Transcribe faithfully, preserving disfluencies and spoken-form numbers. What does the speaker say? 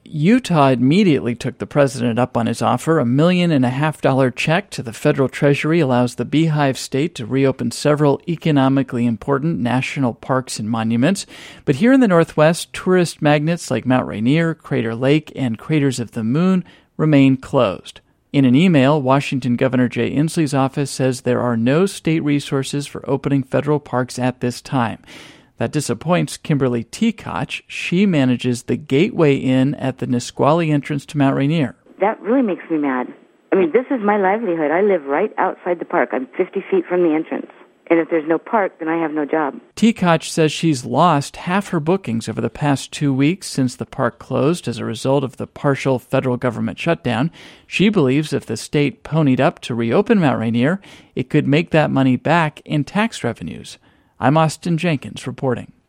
Utah immediately took the president up on his offer. A million and a half dollar check to the federal treasury allows the Beehive State to reopen several economically important national parks and monuments. But here in the Northwest, tourist magnets like Mount Rainier, Crater Lake, and Craters of the Moon remain closed. In an email, Washington Governor Jay Inslee's office says there are no state resources for opening federal parks at this time. That disappoints Kimberly Teakotch. She manages the Gateway Inn at the Nisqually entrance to Mount Rainier. That really makes me mad. I mean, this is my livelihood. I live right outside the park. I'm fifty feet from the entrance. And if there's no park, then I have no job. Teakotch says she's lost half her bookings over the past two weeks since the park closed as a result of the partial federal government shutdown. She believes if the state ponied up to reopen Mount Rainier, it could make that money back in tax revenues. I'm Austin Jenkins reporting.